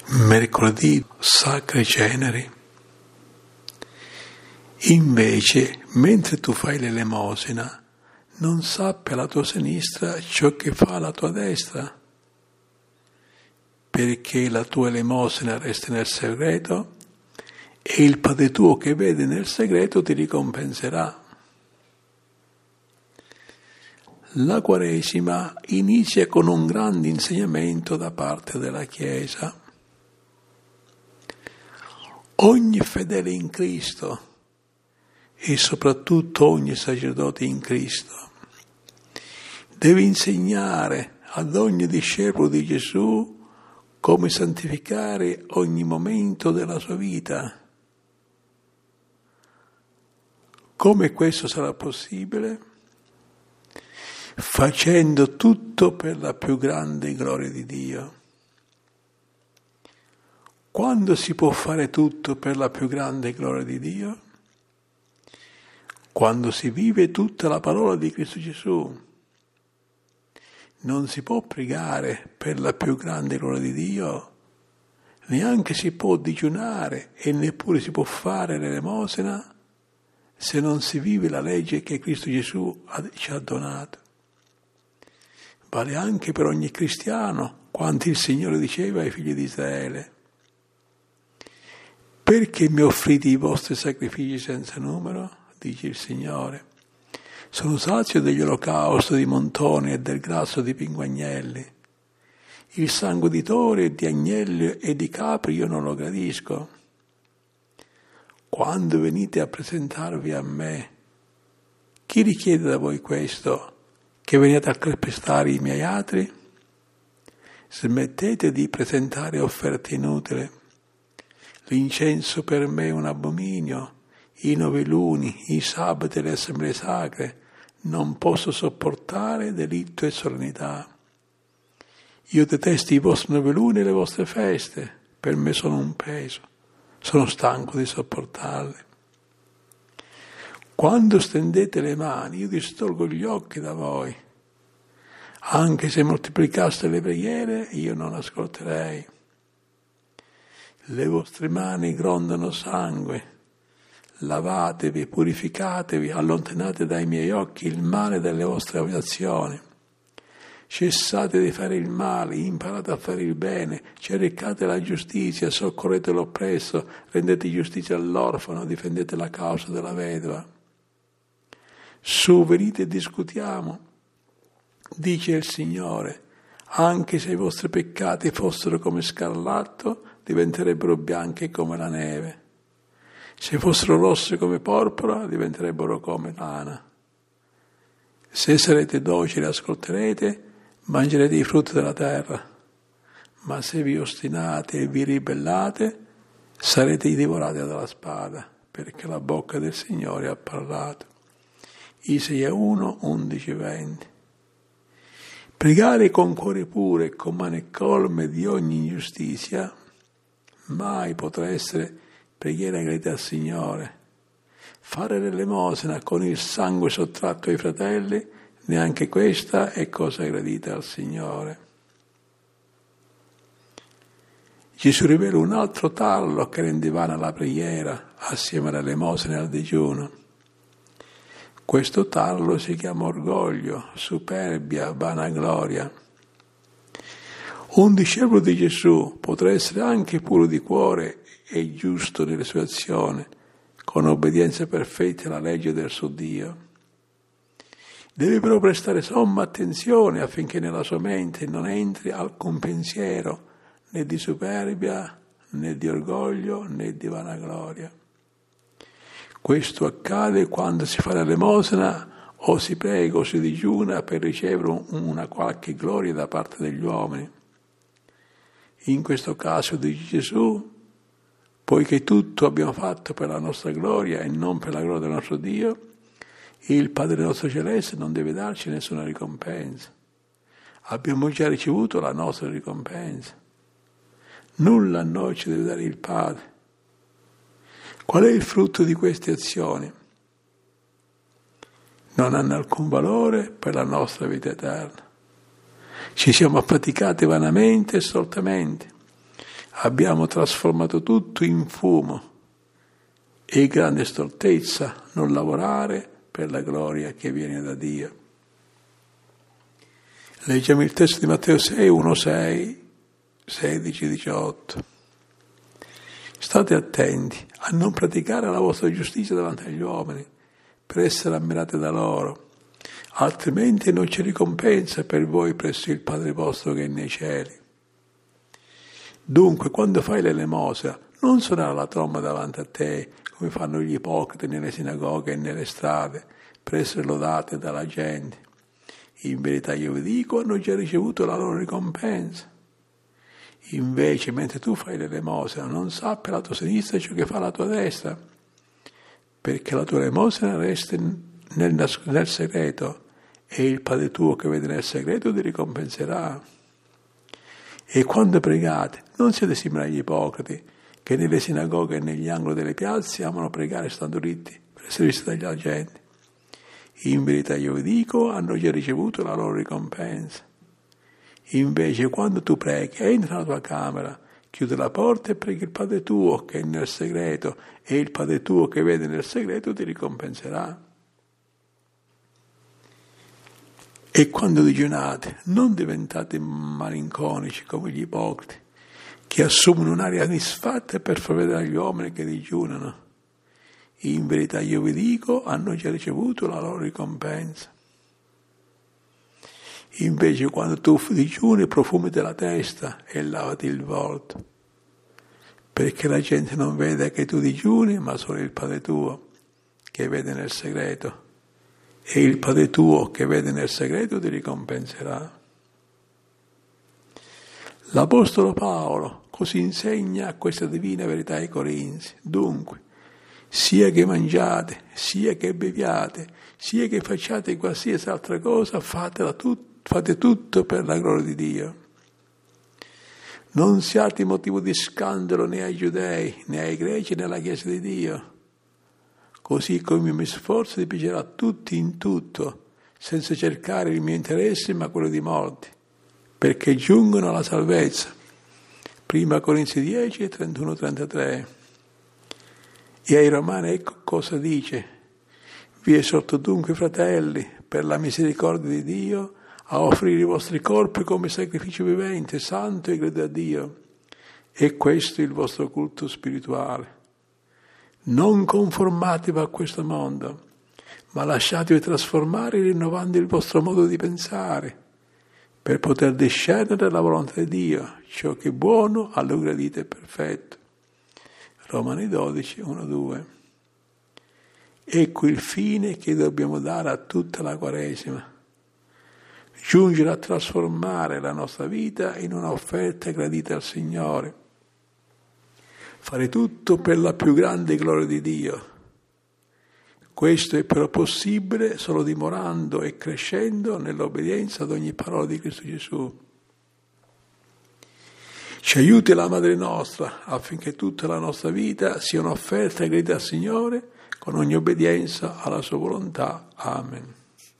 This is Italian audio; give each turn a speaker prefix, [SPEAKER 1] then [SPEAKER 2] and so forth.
[SPEAKER 1] Mercoledì Sacre Ceneri. Invece, mentre tu fai l'elemosina, non sappia la tua sinistra ciò che fa la tua destra, perché la tua elemosina resta nel segreto e il Padre tuo che vede nel segreto ti ricompenserà. La Quaresima inizia con un grande insegnamento da parte della Chiesa. Ogni fedele in Cristo e soprattutto ogni sacerdote in Cristo deve insegnare ad ogni discepolo di Gesù come santificare ogni momento della sua vita. Come questo sarà possibile? Facendo tutto per la più grande gloria di Dio. Quando si può fare tutto per la più grande gloria di Dio? Quando si vive tutta la parola di Cristo Gesù. Non si può pregare per la più grande gloria di Dio, neanche si può digiunare e neppure si può fare l'elemosina se non si vive la legge che Cristo Gesù ci ha donato. Vale anche per ogni cristiano, quanto il Signore diceva ai figli di Israele. Perché mi offrite i vostri sacrifici senza numero? Dice il Signore. Sono sazio degli olocausti di montoni e del grasso di pinguagnelli. Il sangue di tori e di agnelli e di capri io non lo gradisco. Quando venite a presentarvi a me, chi richiede da voi questo? Che veniate a calpestare i miei atri? Smettete di presentare offerte inutili. L'incenso per me è un abominio, i noveluni, i sabati e le assemblee sacre, non posso sopportare delitto e solennità. Io detesto i vostri noveluni e le vostre feste, per me sono un peso, sono stanco di sopportarle. Quando stendete le mani, io distolgo gli occhi da voi. Anche se moltiplicaste le preghiere, io non ascolterei. Le vostre mani grondano sangue. Lavatevi, purificatevi, allontanate dai miei occhi il male delle vostre azioni. Cessate di fare il male, imparate a fare il bene, cercate la giustizia, soccorrete l'oppresso, rendete giustizia all'orfano, difendete la causa della vedova. Su, venite e discutiamo, dice il Signore, anche se i vostri peccati fossero come scarlatto, diventerebbero bianchi come la neve. Se fossero rosse come porpora, diventerebbero come lana. Se sarete docili e ascolterete, mangerete i frutti della terra. Ma se vi ostinate e vi ribellate, sarete divorati dalla spada, perché la bocca del Signore ha parlato. Isaia 1, 11, 20. Pregare con cuore puro e con mani colme di ogni ingiustizia mai potrà essere preghiera gradita al Signore. Fare l'elemosina con il sangue sottratto ai fratelli, neanche questa è cosa gradita al Signore. Gesù rivela un altro tarlo che rende vana la preghiera assieme all'elemosina e al digiuno. Questo tarlo si chiama orgoglio, superbia, vanagloria. Un discepolo di Gesù potrà essere anche puro di cuore e giusto nelle sue azioni, con obbedienza perfetta alla legge del suo Dio. Deve però prestare somma attenzione affinché nella sua mente non entri alcun pensiero né di superbia, né di orgoglio, né di vanagloria. Questo accade quando si fa l'elemosina o si prega o si digiuna per ricevere una qualche gloria da parte degli uomini. In questo caso dice Gesù, poiché tutto abbiamo fatto per la nostra gloria e non per la gloria del nostro Dio, il Padre nostro Celeste non deve darci nessuna ricompensa. Abbiamo già ricevuto la nostra ricompensa. Nulla a noi ci deve dare il Padre. Qual è il frutto di queste azioni? Non hanno alcun valore per la nostra vita eterna. Ci siamo affaticati vanamente e stoltamente. abbiamo trasformato tutto in fumo e grande stoltezza non lavorare per la gloria che viene da Dio. Leggiamo il testo di Matteo 6, 1, 6, 16, 18. State attenti a non praticare la vostra giustizia davanti agli uomini per essere ammirati da loro, altrimenti non c'è ricompensa per voi presso il Padre vostro che è nei cieli. Dunque, quando fai l'elemosina, non suonare la tromba davanti a te, come fanno gli ipocriti nelle sinagoghe e nelle strade, per essere lodate dalla gente. In verità io vi dico, hanno già ricevuto la loro ricompensa. Invece, mentre tu fai l'elemosina, non sappia la tua sinistra ciò che fa la tua destra, perché la tua elemosina resta nel segreto, e il Padre tuo che vede nel segreto ti ricompenserà. E quando pregate, non siete simili agli ipocriti, che nelle sinagoghe e negli angoli delle piazze amano pregare stando dritti per essere visti dalla gente. In verità io vi dico, hanno già ricevuto la loro ricompensa. Invece quando tu preghi, entra nella tua camera, chiude la porta e preghi il Padre tuo che è nel segreto, e il Padre tuo che vede nel segreto ti ricompenserà. E quando digiunate, non diventate malinconici come gli ipocriti, che assumono un'aria disfatta per far vedere agli uomini che digiunano. In verità io vi dico, hanno già ricevuto la loro ricompensa. Invece quando tu digiuni, profumati la testa e lavati il volto, perché la gente non vede che tu digiuni, ma solo il Padre tuo, che vede nel segreto. E il Padre tuo che vede nel segreto ti ricompenserà. L'Apostolo Paolo così insegna questa divina verità ai Corinzi. Dunque, sia che mangiate, sia che beviate, sia che facciate qualsiasi altra cosa, fate tutto per la gloria di Dio. Non siate motivo di scandalo né ai giudei, né ai greci, né alla Chiesa di Dio. Così come mi sforzo di piacere a tutti in tutto, senza cercare il mio interesse ma quello di molti, perché giungono alla salvezza. 1 Corinzi 10, 31-33. E ai Romani ecco cosa dice. Vi esorto dunque, fratelli, per la misericordia di Dio, a offrire i vostri corpi come sacrificio vivente, santo e gradito a Dio. E questo è il vostro culto spirituale. Non conformatevi a questo mondo, ma lasciatevi trasformare rinnovando il vostro modo di pensare, per poter discernere la volontà di Dio, ciò che è buono, all'ugradito e perfetto. Romani 12, 1-2. Ecco il fine che dobbiamo dare a tutta la Quaresima. Giungere a trasformare la nostra vita in un'offerta gradita al Signore. Fare tutto per la più grande gloria di Dio. Questo è però possibile solo dimorando e crescendo nell'obbedienza ad ogni parola di Cristo Gesù. Ci aiuti la Madre nostra affinché tutta la nostra vita sia un'offerta gradita al Signore con ogni obbedienza alla sua volontà. Amen.